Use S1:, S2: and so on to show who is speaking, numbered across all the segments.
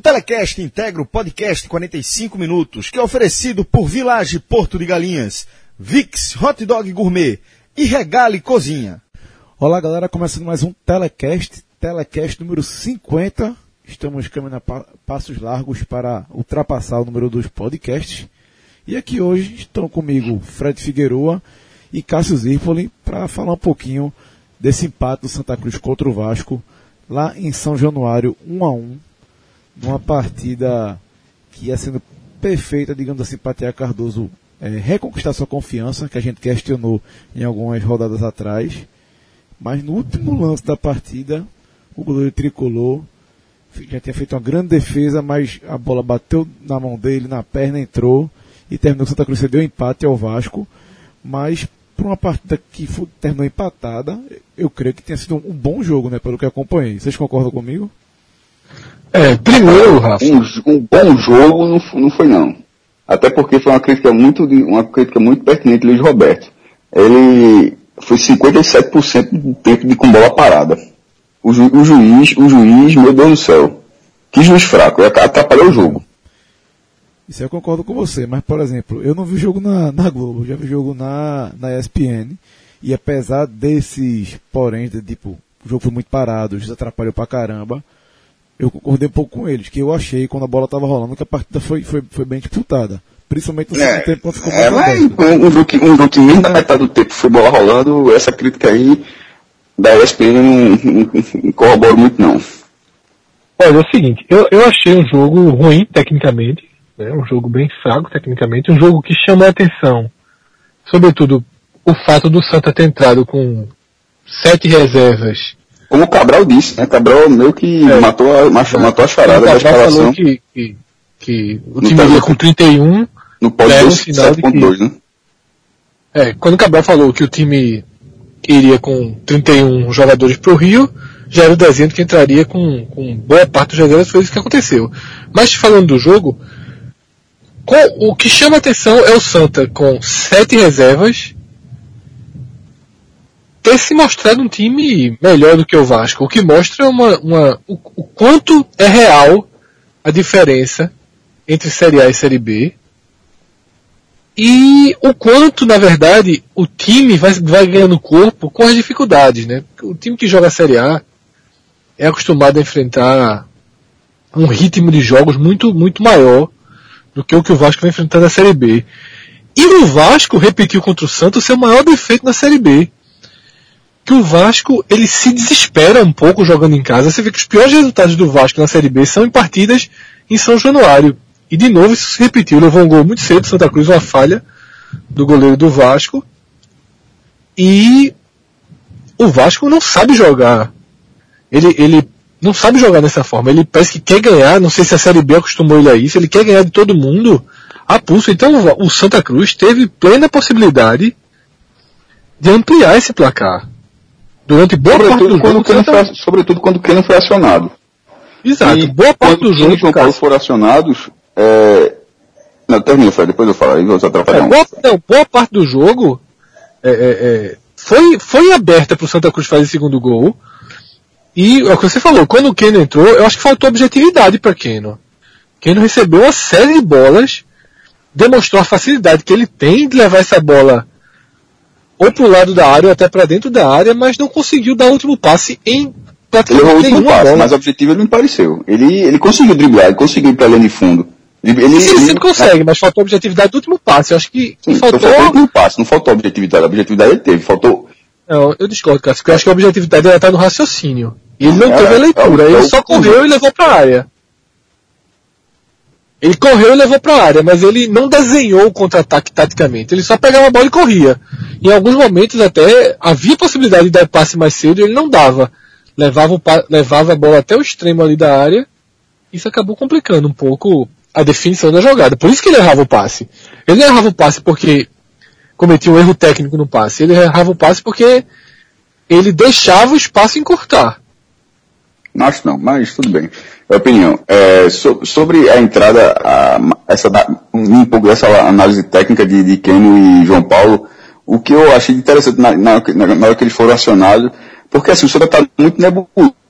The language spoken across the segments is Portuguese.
S1: Telecast integra o podcast 45 minutos, que é oferecido por Village Porto de Galinhas, Vix Hot Dog Gourmet e Regale Cozinha.
S2: Olá galera, começando mais um Telecast número 50. Estamos caminhando a passos largos para ultrapassar o número dos podcasts. E aqui hoje estão comigo Fred Figueroa e Cássio Zirpoli para falar um pouquinho desse empate do Santa Cruz contra o Vasco lá em São Januário, 1-1, numa partida que ia sendo perfeita, digamos assim, para Thiago Cardoso reconquistar sua confiança, que a gente questionou em algumas rodadas atrás. Mas no último lance da partida, o goleiro tricolor já tinha feito uma grande defesa, mas a bola bateu na mão dele, na perna, entrou e terminou que o Santa Cruz deu empate ao Vasco. Mas para uma partida que terminou empatada, eu creio que tenha sido um bom jogo, né, pelo que acompanhei. Vocês concordam comigo?
S3: Primeiro, Rafa, um bom jogo não foi não. Até porque foi uma crítica muito pertinente do Luiz Roberto. Ele foi 57% do tempo com bola parada. O juiz, meu Deus do céu, que juiz fraco, atrapalhou o jogo.
S2: Isso eu concordo com você, mas, por exemplo, eu não vi jogo na Globo, já vi jogo na ESPN, e apesar desses porém, tipo, o jogo foi muito parado, o juiz atrapalhou pra caramba, eu concordei um pouco com eles, que eu achei, quando a bola tava rolando, que a partida foi bem disputada. Principalmente no segundo tempo, quando ficou mais
S3: um jogo que nem na metade do tempo foi bola rolando, essa crítica aí da ESPN não corrobora muito não.
S4: Olha, é o seguinte, eu achei um jogo ruim tecnicamente, né, um jogo bem fraco tecnicamente, um jogo que chamou a atenção, sobretudo o fato do Santa ter entrado com 7 reservas.
S3: Como o Cabral disse, né? Cabral meio que matou a charada da escalação.
S4: Falou que o time iria com 31.
S3: No pódio 7.2, né?
S4: Quando o Cabral falou que o time iria com 31 jogadores pro Rio, já era o desenho que entraria com boa parte dos reservas, foi isso que aconteceu. Mas falando do jogo, o que chama a atenção é o Santa com 7 reservas ter se mostrado um time melhor do que o Vasco, o que mostra o quanto é real a diferença entre Série A e Série B, e o quanto, na verdade, o time vai ganhando corpo com as dificuldades, né? O time que joga a Série A é acostumado a enfrentar um ritmo de jogos muito, muito maior do que o Vasco vai enfrentar na Série B. E o Vasco repetiu contra o Santos seu maior defeito na Série B. Que o Vasco, ele se desespera um pouco jogando em casa. Você vê que os piores resultados do Vasco na Série B são em partidas em São Januário. E de novo isso se repetiu. Levou um gol muito cedo, Santa Cruz, uma falha do goleiro do Vasco. E o Vasco não sabe jogar. Ele não sabe jogar dessa forma. Ele parece que quer ganhar, não sei se a Série B acostumou ele a isso, ele quer ganhar de todo mundo a pulso. Então o Santa Cruz teve plena possibilidade de ampliar esse placar. Durante boa parte do jogo,
S3: sobretudo quando o Keno foi acionado.
S4: Exato,
S3: e
S4: boa parte do jogo.
S3: Quando o João Paulo foram acionados, não, termina, Fred, depois eu falo, aí vou atrapalhar.
S4: Boa parte do jogo foi aberta para o Santa Cruz fazer o segundo gol. E é o que você falou, quando o Keno entrou, eu acho que faltou objetividade para Keno. Keno recebeu uma série de bolas, demonstrou a facilidade que ele tem de levar essa bola ou pro lado da área ou até para dentro da área, mas não conseguiu dar o último passe em praticamente nenhuma bola.
S3: Mas o objetivo ele não pareceu. Ele conseguiu driblar, ele conseguiu ir para a linha de fundo.
S4: Ele sempre consegue, mas faltou a objetividade do último passe. Eu acho que faltou
S3: o último passe, não faltou a objetividade. A objetividade ele teve, faltou.
S4: Não, eu discordo, Cássio, porque eu acho que a objetividade ela está no raciocínio. E ele não teve a leitura, ele só correu e levou para a área. Ele correu e levou para a área, mas ele não desenhou o contra-ataque taticamente. Ele só pegava a bola e corria. Em alguns momentos até havia possibilidade de dar passe mais cedo e ele não dava. Levava a bola até o extremo ali da área. Isso acabou complicando um pouco a definição da jogada. Por isso que ele errava o passe. Ele não errava o passe porque cometia um erro técnico no passe. Ele errava o passe porque ele deixava o espaço encurtar.
S3: Acho não, mas tudo bem. Opinião. Sobre a entrada, um pouco dessa análise técnica de Keno e João Paulo, o que eu achei interessante na hora que eles foram acionados, porque assim, o Santa está muito nebuloso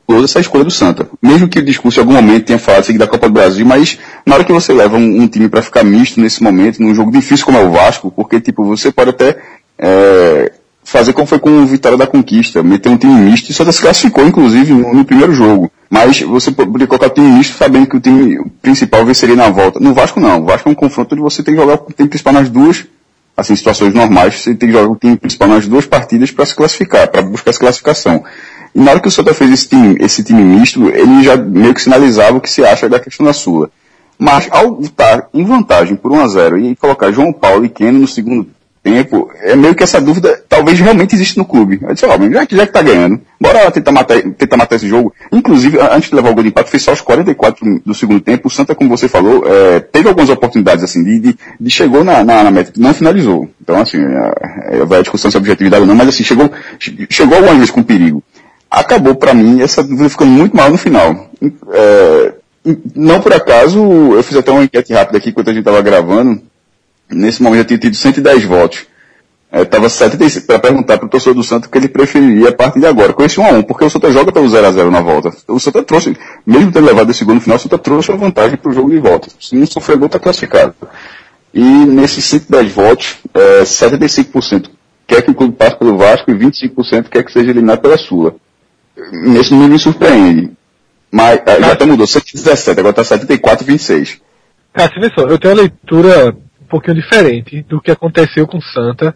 S3: essa escolha do Santa. Mesmo que o discurso em algum momento tenha falado seguir da Copa do Brasil, mas na hora que você leva um time para ficar misto nesse momento, num jogo difícil como é o Vasco, porque tipo, você pode até fazer como foi com o Vitória da Conquista, meter um time misto, e Santa se classificou inclusive no primeiro jogo. Mas você poderia colocar o time misto sabendo que o time principal venceria na volta. No Vasco não, o Vasco é um confronto onde você tem que jogar o time principal nas duas, assim, situações normais, você tem que jogar o time principal nas duas partidas para se classificar, para buscar essa classificação. E na hora que o Santa fez esse time misto, ele já meio que sinalizava o que se acha da questão da Sula. Mas ao estar em vantagem por 1-0 e colocar João Paulo e Keno no segundo tempo, é meio que essa dúvida talvez realmente existe no clube. Eu disse, já que tá ganhando, bora tentar matar esse jogo. Inclusive, antes de levar o gol de empate, fez só os 44 do segundo tempo. O Santa, como você falou, teve algumas oportunidades assim, de chegou na meta, não finalizou. Então, assim, vai a discussão se é objetividade ou não, mas assim, chegou algumas vezes com perigo. Acabou, pra mim, essa dúvida ficando muito mal no final. Não por acaso, eu fiz até uma enquete rápida aqui enquanto a gente estava gravando. Nesse momento eu tinha tido 110 votos. Estava 76 para perguntar para o torcedor do Santa o que ele preferiria a partir de agora. Com esse 1-1, porque o Santa joga pelo 0-0 na volta. O Santa trouxe, mesmo tendo levado esse gol no final, o Santa trouxe uma vantagem para o jogo de volta. Se não sofrer gol, está classificado. E nesses 110 votos, 75% quer que o clube passe pelo Vasco e 25% quer que seja eliminado pela Sula. Nesse número me surpreende. Mas já até mudou, 117, agora está 74-26.
S4: Cássio, vê só, eu tenho uma leitura um pouquinho diferente do que aconteceu com o Santa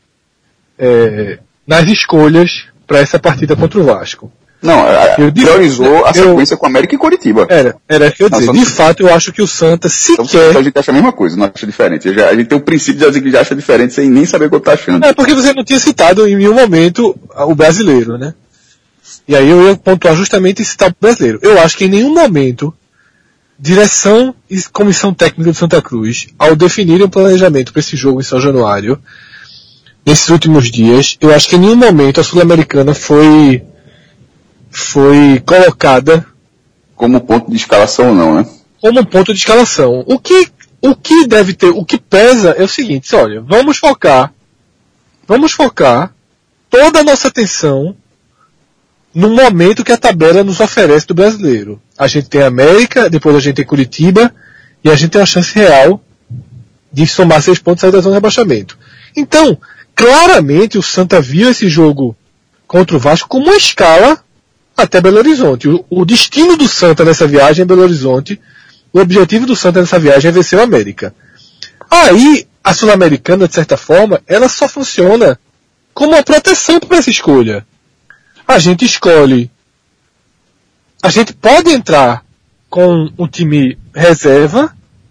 S4: nas escolhas para essa partida contra o Vasco.
S3: Não, priorizou a sequência com América e Coritiba.
S4: Era isso que eu ia dizer. De fato, eu acho que o Santa sequer...
S3: Então a gente acha a mesma coisa, não acha diferente. A gente tem o princípio de dizer que já acha diferente sem nem saber o que eu tô achando.
S4: Porque você não tinha citado em nenhum momento o brasileiro, né? E aí eu ia pontuar justamente e citar o brasileiro. Eu acho que em nenhum momento direção e comissão técnica do Santa Cruz, ao definirem o planejamento para esse jogo em São Januário, nesses últimos dias, eu acho que em nenhum momento a Sul-Americana foi colocada
S3: como ponto de escalação ou não, né?
S4: Como ponto de escalação. O que deve ter, o que pesa é o seguinte, olha, vamos focar toda a nossa atenção no momento que a tabela nos oferece do brasileiro. A gente tem América, depois a gente tem Curitiba, e a gente tem a chance real de somar 6 pontos e sair da zona de rebaixamento. Então, claramente o Santa viu esse jogo contra o Vasco como uma escala até Belo Horizonte. O destino do Santa nessa viagem é Belo Horizonte, o objetivo do Santa nessa viagem é vencer o América. Aí, a Sul-Americana, de certa forma, ela só funciona como uma proteção para essa escolha. A gente escolhe. A gente pode entrar com o time reserva,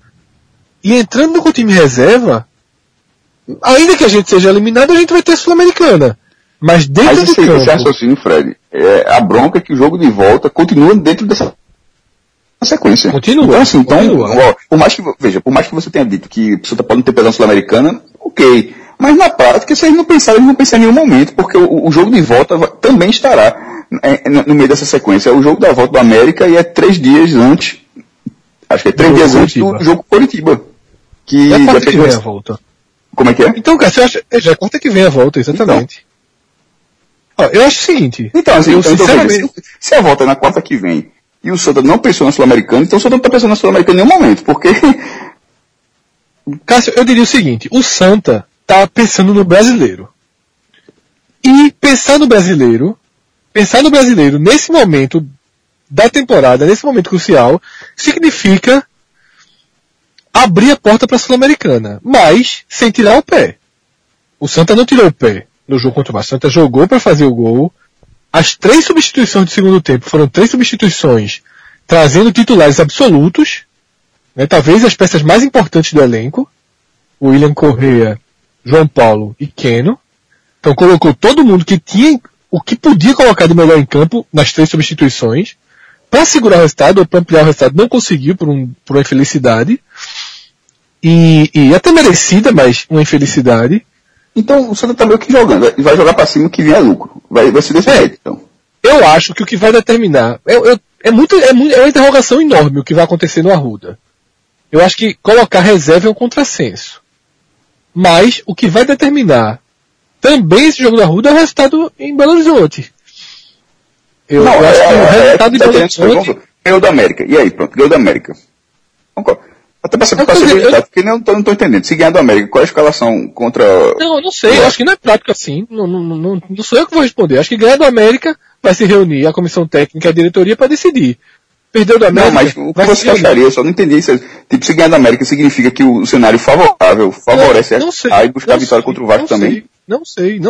S4: e entrando com o time reserva, ainda que a gente seja eliminado, a gente vai ter a Sul-Americana. Mas dentro do campo...
S3: Esse raciocínio, Fred, a bronca é que o jogo de volta continua dentro dessa sequência.
S4: Continua.
S3: Então, assim, por mais que você tenha dito que o Santa pode não ter pesado Sul-Americana, ok. Mas na prática, se eles não pensarem em nenhum momento, porque o jogo de volta também estará no meio dessa sequência. É o jogo da volta do América e é 3 dias antes, acho que é 3 dias antes do jogo Coritiba.
S4: Que é quarta que vem a volta.
S3: Como é que é?
S4: Então, cara, você acha, já é quarta que vem a volta, exatamente. Então, eu acho o seguinte.
S3: Então, assim, sinceramente, se a volta é na quarta que vem e o Santa não pensou na Sul-Americana, então o Santa não está pensando na Sul-Americana em nenhum momento, porque...
S4: Cássio, eu diria o seguinte, o Santa tá pensando no brasileiro. E pensar no brasileiro nesse momento da temporada, nesse momento crucial, significa abrir a porta para a Sul-Americana, mas sem tirar o pé. O Santa não tirou o pé no jogo contra o Vasco. O Santa jogou para fazer o gol. As 3 substituições do segundo tempo foram 3 substituições trazendo titulares absolutos, né, talvez as peças mais importantes do elenco, o William Correa, João Paulo e Keno. Então colocou todo mundo que tinha o que podia colocar de melhor em campo nas 3 substituições para segurar o resultado ou para ampliar o resultado. Não conseguiu por uma infelicidade e até merecida, mas uma infelicidade.
S3: Então o Santa tá meio que jogando, vai jogar para cima que vier lucro, vai ser desse jeito. Então.
S4: Eu acho que o que vai determinar é uma interrogação enorme o que vai acontecer no Arruda. Eu acho que colocar reserva é um contrassenso. Mas o que vai determinar também esse jogo da Arruda é o resultado em Belo Horizonte. Eu acho que o resultado de Belo Horizonte...
S3: Ganhou da América. E aí, pronto, ganhou da América. Até pra saber porque não tô entendendo. Se ganhar do América, qual é a escalação contra...
S4: Não sei, eu acho que não é prático assim. Não sou eu que vou responder. Acho que ganhar do América vai se reunir a comissão técnica e a diretoria para decidir. Perdeu do América...
S3: Não, mas o que você acharia? Eu só não entendi isso. Tipo, se ganhar do América significa que o cenário favorável favorece a buscar a vitória contra o Vasco também?
S4: Não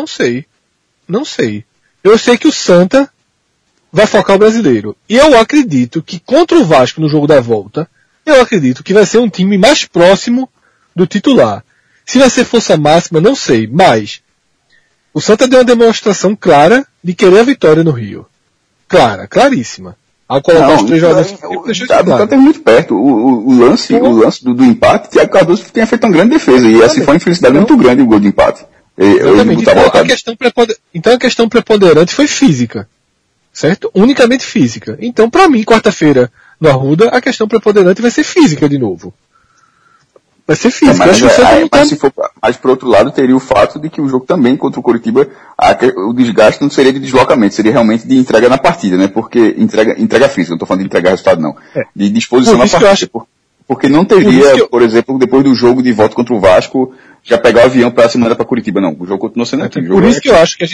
S4: sei. Eu sei que o Santa vai focar o brasileiro. E eu acredito que contra o Vasco no jogo da volta, eu acredito que vai ser um time mais próximo do titular. Se vai ser força máxima, não sei, mas o Santa deu uma demonstração clara de querer a vitória no Rio. Claríssima. Ao colocar os 3 jogadores, deixou isso claro.
S3: O Santa é muito perto. O lance do empate, Thiago Cardoso tinha feito uma grande defesa. E assim foi uma infelicidade muito grande o gol de empate.
S4: Então a questão preponderante foi física. Certo? Unicamente física. Então, para mim, quarta-feira, no Arruda, a questão preponderante vai ser física de novo. Vai ser física.
S3: Mas por outro lado, teria o fato de que o jogo também contra o Coritiba, o desgaste não seria de deslocamento, seria realmente de entrega na partida, né? Porque entrega física, não estou falando de entregar resultado não. De disposição na partida. Porque não teria, por exemplo, depois do jogo de volta contra o Vasco, já pegar o avião para a semana para Curitiba, não. O jogo continua sendo aqui.
S4: Por isso que eu acho que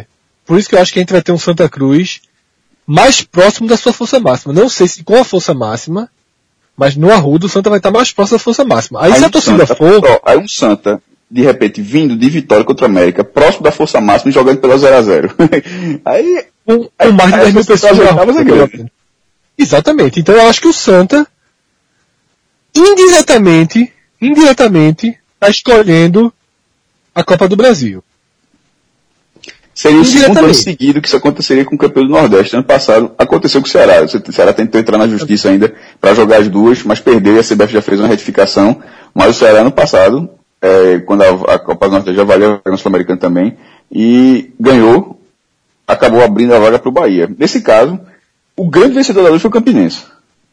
S4: a gente vai ter um Santa Cruz mais próximo da sua força máxima. Não sei se com a força máxima, mas no Arruda o Santa vai estar mais próximo da força máxima. Aí se a torcida for...
S3: Aí um Santa, de repente, vindo de vitória contra o América, próximo da força máxima e jogando pela 0-0. aí...
S4: Com mais de 10 mil pessoas no Arruda. Exatamente. Então eu acho que o Santa, indiretamente, está escolhendo a Copa do Brasil.
S3: Seria o segundo ano seguido que isso aconteceria com o campeão do Nordeste. Ano passado aconteceu com o Ceará. O Ceará tentou entrar na justiça ainda para jogar as duas, mas perdeu e a CBF já fez uma retificação. Mas o Ceará ano passado, quando a Copa do Nordeste já valeu a Sul-Americana também, e ganhou, acabou abrindo a vaga para o Bahia. Nesse caso, o grande vencedor da luta foi o Campinense.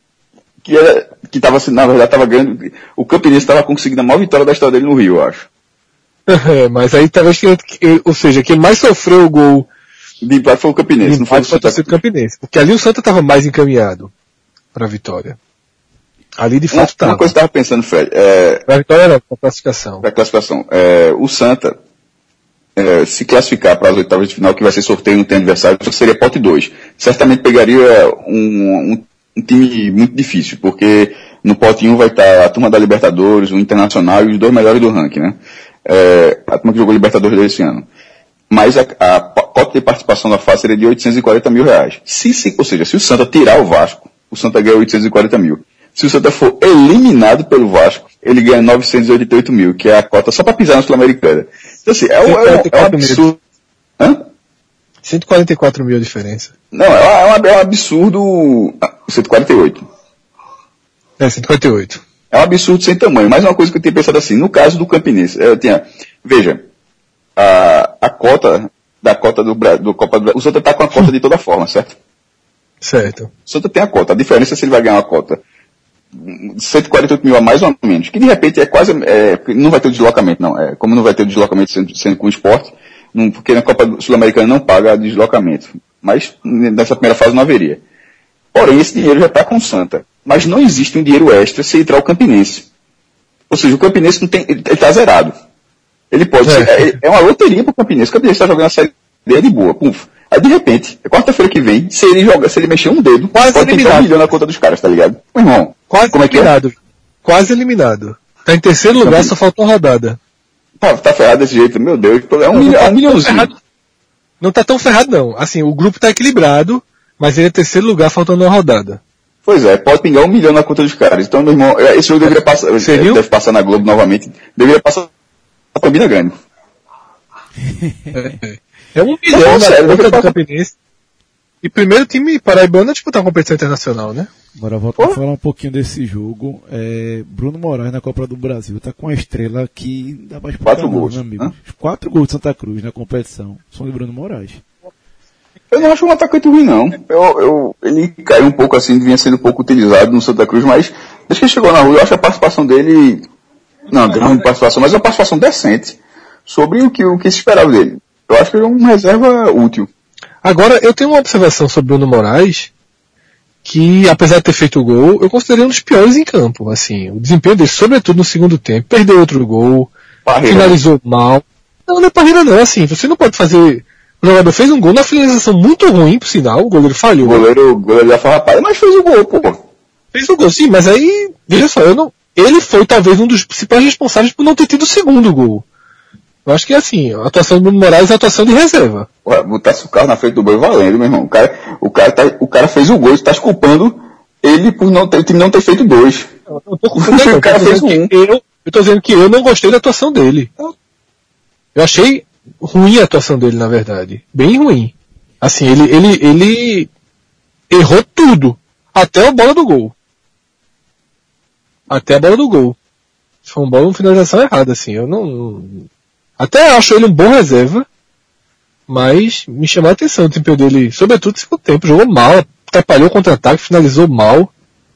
S3: Que estava, na verdade, estava ganhando. O Campinense estava conseguindo a maior vitória da história dele no Rio, eu acho.
S4: Mas aí talvez ou seja, quem mais sofreu o gol
S3: de empate foi o Campinense, não foi o Santa
S4: Cruz. Campinense, porque ali o Santa estava mais encaminhado para a vitória. Ali de fato estava.
S3: Uma coisa que eu estava pensando, Fred,
S4: para a vitória não, para a classificação.
S3: Para a classificação. O Santa, se classificar para as oitavas de final, que vai ser sorteio, não tem adversário, seria pote 2. Certamente pegaria um time muito difícil, porque no pote 1 vai estar a turma da Libertadores, o Internacional e os 2 melhores do ranking, né? A turma que jogou Libertadores desse ano. Mas a cota de participação da fase seria de R$840 mil. Ou seja, se o Santa tirar o Vasco, o Santa ganha 840 mil. Se o Santa for eliminado pelo Vasco, ele ganha 988 mil, que é a cota só para pisar na Sul-Americana. Então assim, é um absurdo.
S4: 144 mil a diferença.
S3: Não, é um absurdo. 148.
S4: 148.
S3: É um absurdo sem tamanho, mas é uma coisa que eu tinha pensado assim, no caso do Campinense, veja, a cota do Copa do Brasil, o Santa está com a cota de toda forma, certo?
S4: Certo.
S3: O Santa tem a cota, a diferença é se ele vai ganhar uma cota 148 mil a mais ou a menos, que de repente não vai ter o deslocamento, não, como não vai ter o deslocamento sendo com o esporte, porque na Copa Sul-Americana não paga deslocamento, mas nessa primeira fase não haveria. Porém, esse dinheiro já está com o Santa. Mas não existe um dinheiro extra se entrar o Campinense. Ou seja, o Campinense não tem, ele está zerado. Ele pode ser, é uma loteria para o Campinense. O Campinense está jogando a Série D de boa. Puf. Aí de repente, quarta-feira que vem, se ele mexer um dedo,
S4: quase
S3: pode
S4: eliminado.
S3: ter 1 milhão na conta dos caras, tá ligado? Meu irmão,
S4: quase
S3: como é que
S4: eliminado. Quase eliminado. Está em terceiro lugar, só falta uma rodada.
S3: Tá ferrado desse jeito, meu Deus. É um milhãozinho.
S4: Não está tão ferrado não. Assim, o grupo está equilibrado, mas ele é terceiro lugar, faltando uma rodada.
S3: Pois é, pode pingar 1 milhão na conta dos caras. Então, meu irmão, esse jogo deveria passar, deve passar na Globo novamente, deveria passar a Campina Grande.
S4: É 1 milhão na conta do Campinense. E primeiro time paraibano a disputar uma competição internacional, né?
S2: Agora volto a falar um pouquinho desse jogo. Bruno Moraes na Copa do Brasil tá com a estrela que dá mais
S3: 4 gols,
S2: meu amigo. 4 gols de Santa Cruz na competição são de Bruno Moraes.
S3: Eu não acho um atacante ruim, não. Ele caiu um pouco assim, vinha sendo um pouco utilizado no Santa Cruz, mas desde que ele chegou na rua, eu acho a participação dele, não grande participação, mas uma participação decente sobre o que se esperava dele. Eu acho que ele é uma reserva útil.
S4: Agora, eu tenho uma observação sobre Bruno Moraes, que apesar de ter feito o gol, eu considerei um dos piores em campo. Assim, o desempenho dele, sobretudo no segundo tempo, perdeu outro gol, finalizou mal. Não é parreira não, assim, você não pode fazer... O jogador fez um gol na finalização muito ruim, por sinal, o goleiro falhou.
S3: O goleiro já foi rapaz, mas fez o gol, pô.
S4: Fez o gol, sim, mas aí, veja só, ele foi talvez um dos principais responsáveis por não ter tido o segundo gol. Eu acho que assim, a atuação do Bruno Moraes é a atuação de reserva.
S3: Ué, botasse o carro na frente do boi valendo, meu irmão. O cara fez o gol e tá desculpando ele por o time não ter feito 2.
S4: Eu tô confundindo,
S3: o cara fez um.
S4: Eu tô dizendo que eu não gostei da atuação dele. Eu achei ruim a atuação dele, na verdade. Bem ruim. Assim, ele errou tudo. Até a bola do gol. Até a bola do gol. Foi uma finalização errada, assim. Eu não... Até acho ele um bom reserva, mas me chamou a atenção o desempenho dele, sobretudo no segundo tempo. Jogou mal, atrapalhou o contra-ataque, finalizou mal.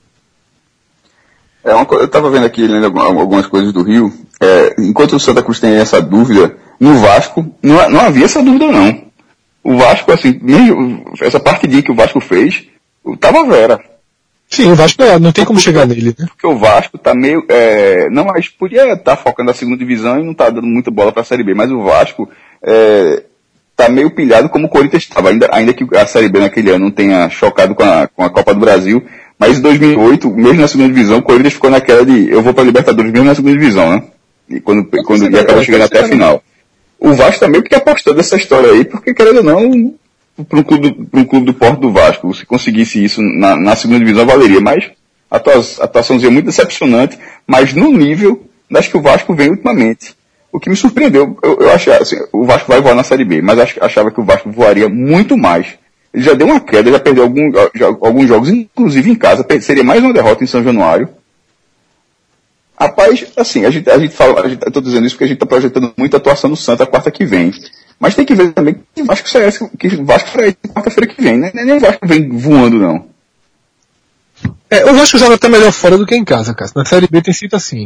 S3: Eu estava vendo aqui, lendo algumas coisas do Rio. Enquanto o Santa Cruz tem essa dúvida, no Vasco não havia essa dúvida não. O Vasco, assim, mesmo essa partidinha que o Vasco fez, tava vera.
S4: Sim, o Vasco não tem como chegar nele, né?
S3: Porque o Vasco tá meio... não, mas podia estar focando na segunda divisão e não tá dando muita bola pra Série B, mas o Vasco tá meio pilhado como o Corinthians estava, ainda que a Série B naquele ano não tenha chocado com a Copa do Brasil, mas em 2008, mesmo na segunda divisão, o Corinthians ficou naquela de eu vou pra Libertadores mesmo na segunda divisão, né? E quando ele acaba chegando até a final. O Vasco tá meio que apostando nessa história aí, porque querendo ou não, para um clube do porte do Vasco, se conseguisse isso na segunda divisão valeria, mas a atuaçãozinha é muito decepcionante, mas no nível das que o Vasco vem ultimamente. O que me surpreendeu, eu achei assim, o Vasco vai voar na Série B, mas achava que o Vasco voaria muito mais. Ele já deu uma queda, já perdeu alguns jogos, inclusive em casa, seria mais uma derrota em São Januário. Rapaz, assim, eu tô dizendo isso porque a gente tá projetando muita atuação do Santa quarta que vem. Mas tem que ver também que o Vasco será quarta-feira que vem, né? Nem o Vasco vem voando, não.
S4: O Vasco joga até melhor fora do que em casa, cara. Na Série B tem sido assim.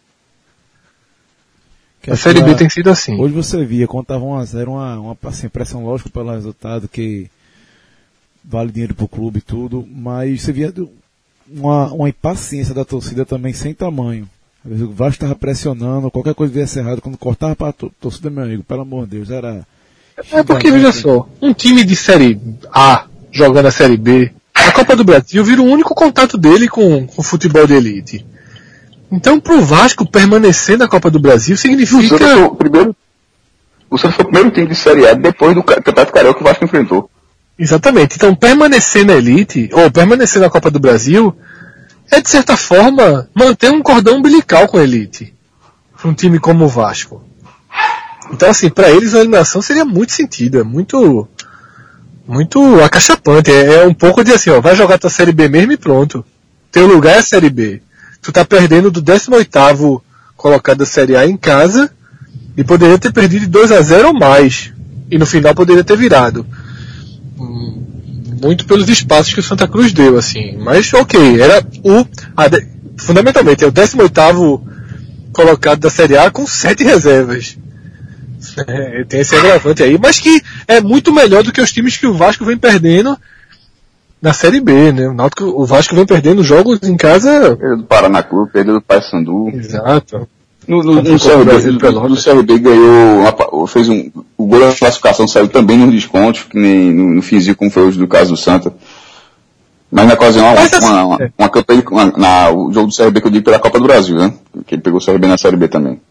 S4: A Série B tem sido assim.
S2: Hoje você via, quando tava 1-0, uma assim, pressão lógica pelo resultado, que vale dinheiro pro clube e tudo, mas você via uma impaciência da torcida também sem tamanho. Às vezes o Vasco estava pressionando, qualquer coisa viesse errado, quando cortava para a torcida, meu amigo, pelo amor de Deus, era...
S4: Porque, veja só, um time de Série A jogando a Série B, a Copa do Brasil vira o único contato dele com o futebol de elite. Então, pro Vasco permanecer na Copa do Brasil significa...
S3: O Santos foi o primeiro time de Série A depois do Campeonato Carioca que o Vasco enfrentou.
S4: Exatamente. Então, permanecer na elite, ou permanecer na Copa do Brasil, é, de certa forma, manter um cordão umbilical com a elite. Para um time como o Vasco. Então, assim, para eles a eliminação seria muito sentida, muito acachapante. É um pouco de assim, ó, vai jogar tua Série B mesmo e pronto. Teu lugar é a Série B. Tu tá perdendo do 18º colocado da Série A em casa, e poderia ter perdido de 2-0 ou mais. E no final poderia ter virado. Muito pelos espaços que o Santa Cruz deu, assim. Mas, ok, era fundamentalmente, é o 18º colocado da Série A com 7 reservas. Tem esse agravante aí, mas que é muito melhor do que os times que o Vasco vem perdendo na Série B, né? O Vasco vem perdendo jogos em casa...
S3: Perdeu do Paraná Clube, perdeu do Paysandu.
S4: Exato.
S3: No CRB ganhou, o gol da classificação saiu também nos descontos, que nem no finzinho, como foi hoje do caso do Santa. Mas na ocasião, uma campanha, o jogo do CRB que eu digo pela Copa do Brasil, né? Que ele pegou o CRB na Série B também.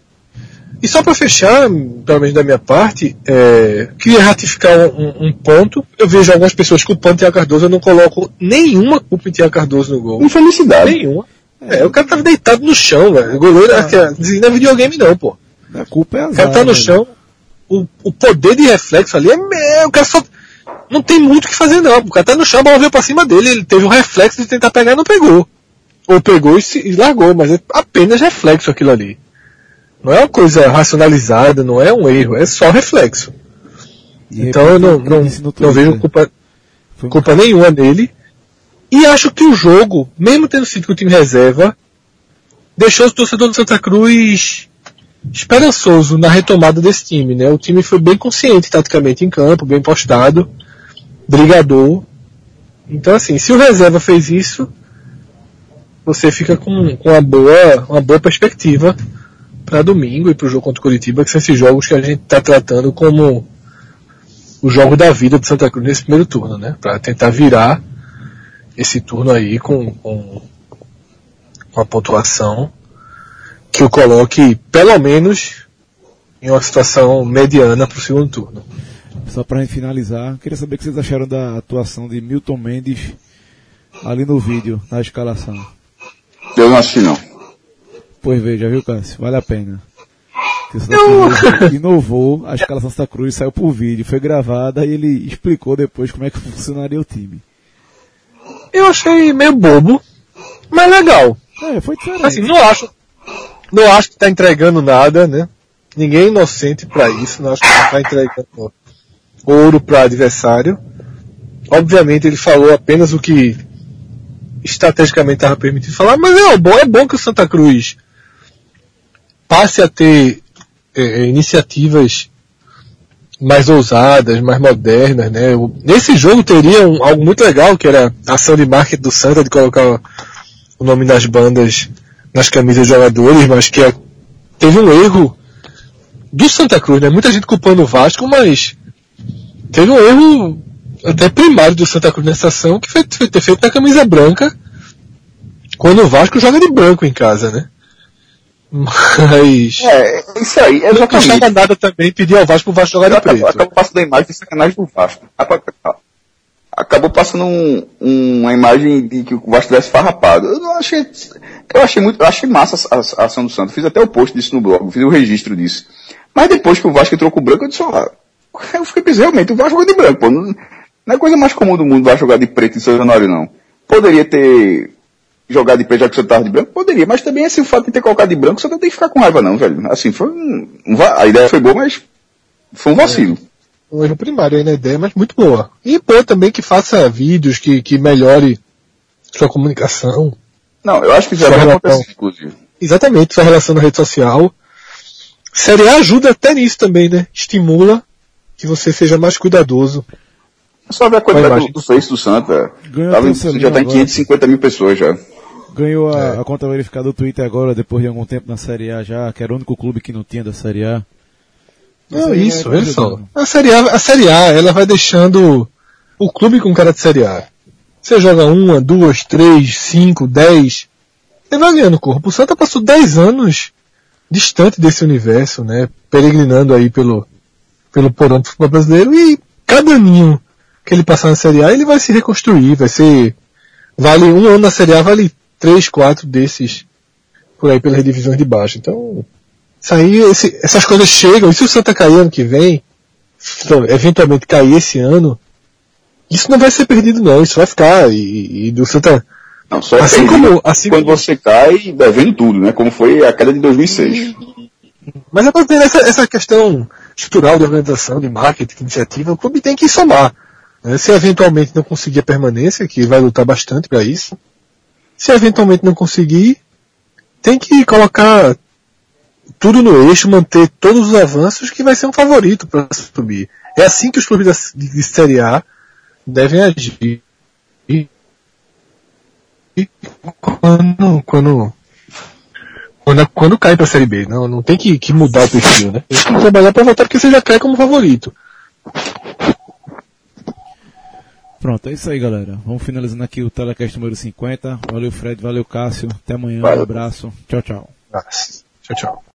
S4: E só para fechar, pelo menos da minha parte, queria ratificar um ponto. Eu vejo algumas pessoas culpando o Thiago Cardoso, eu não coloco nenhuma culpa em Thiago Cardoso no gol.
S3: Infelicidade.
S4: Nenhuma. O cara tava deitado no chão, velho. O goleiro não é videogame não, pô.
S2: A culpa é azar.
S4: O cara tá no chão. O poder de reflexo ali o cara só... Não tem muito o que fazer não. O cara tá no chão, a bola veio pra cima dele. Ele teve um reflexo de tentar pegar e não pegou. Ou pegou e largou, mas é apenas reflexo aquilo ali. Não é uma coisa racionalizada, não é um erro, é só reflexo. Então eu não vejo culpa nenhuma nele. E acho que o jogo, mesmo tendo sido com o time reserva, deixou o torcedor do Santa Cruz esperançoso na retomada desse time, né? O time foi bem consciente taticamente em campo, bem postado. brigador. Então, assim, se o reserva fez isso, você fica com uma boa perspectiva para domingo e para o jogo contra o Curitiba, que são esses jogos que a gente está tratando como o jogo da vida do Santa Cruz nesse primeiro turno, né? Para tentar virar esse turno aí com a pontuação que o coloque, pelo menos, em uma situação mediana para o segundo turno.
S2: Só pra gente finalizar, queria saber o que vocês acharam da atuação de Milton Mendes ali no vídeo, na escalação.
S3: Eu não assisti, não.
S2: Pois veja, viu, Cássio? Vale a pena. O Santa Cruz inovou, a escalação Santa Cruz saiu por vídeo, foi gravada e ele explicou depois como é que funcionaria o time.
S4: Eu achei meio bobo, mas legal.
S2: Foi diferente.
S4: Assim, não acho que tá entregando nada, né? Ninguém é inocente pra isso, não acho que tá entregando ouro para adversário. Obviamente ele falou apenas o que estrategicamente estava permitido falar, mas é bom que o Santa Cruz passe a ter iniciativas mais ousadas, mais modernas, né? Nesse jogo teria algo muito legal, que era a ação de marketing do Santa, de colocar o nome das bandas nas camisas dos jogadores, mas que teve um erro do Santa Cruz, né? Muita gente culpando o Vasco, mas teve um erro até primário do Santa Cruz nessa ação, que foi ter feito na camisa branca, quando o Vasco joga de branco em casa, né? Mas...
S3: isso aí,
S4: não custava nada também pedir ao Vasco pro Vasco jogar de preto.
S3: Acabou passando a imagem de sacanagem do Vasco. Acabou passando uma imagem de que o Vasco tivesse farrapado. Eu achei massa a ação do Santos. Fiz até o post disso no blog, fiz o registro disso. Mas depois que o Vasco entrou com o branco, eu disse, eu fiquei pensando, realmente, o Vasco joga de branco, pô. Não é a coisa mais comum do mundo o Vasco jogar de preto em São Januário, não. Poderia ter jogado de preto já que o Santos tava de branco? Poderia, mas também assim, o fato de ter colocado de branco, você não tem que ficar com raiva não, velho. Assim, a ideia foi boa, mas foi um vacilo.
S4: Um erro primário aí na ideia, mas muito boa. E boa também que faça vídeos, que melhore sua comunicação.
S3: Não, eu acho que já vai acontecer, inclusive.
S4: Exatamente, sua relação na rede social. Série A ajuda até nisso também, né? Estimula que você seja mais cuidadoso.
S3: É só ver a quantidade do Face do Santos, velho. Já tá em 550 mil pessoas já.
S2: Ganhou a conta verificada do Twitter agora, depois de algum tempo na Série A já, que era o único clube que não tinha da Série A.
S4: Não, isso, olha só. A Série A, ela vai deixando o clube com cara de Série A. Você joga 1, 2, 3, 5, 10, você vai ganhando corpo. O Santa passou 10 anos distante desse universo, né? Peregrinando aí pelo porão do futebol brasileiro, e cada aninho que ele passar na Série A, ele vai se reconstruir, vale um ano na Série A, vale 3, 4 desses por aí pelas divisões de baixo. Então, isso aí, essas coisas chegam, e se o Santa cair ano que vem, então, eventualmente cair esse ano, isso não vai ser perdido não, isso vai ficar, e do Santa...
S3: Não, só quando você cai devendo tudo, né? Como foi a queda de 2006.
S4: Mas é para ter essa questão estrutural de organização, de marketing, de iniciativa, o clube tem que somar. Né? Se eventualmente não conseguir a permanência, que vai lutar bastante para isso, se eventualmente não conseguir, tem que colocar tudo no eixo, manter todos os avanços, que vai ser um favorito para subir. É assim que os clubes de Série A devem agir. Quando cai pra Série B, não tem que mudar o perfil, né? Tem que trabalhar pra voltar, porque você já cai como favorito.
S2: Pronto, é isso aí, galera. Vamos finalizando aqui o Telecast número 50. Valeu, Fred, valeu, Cássio. Até amanhã, um abraço. Tchau, tchau.
S4: Tchau, tchau.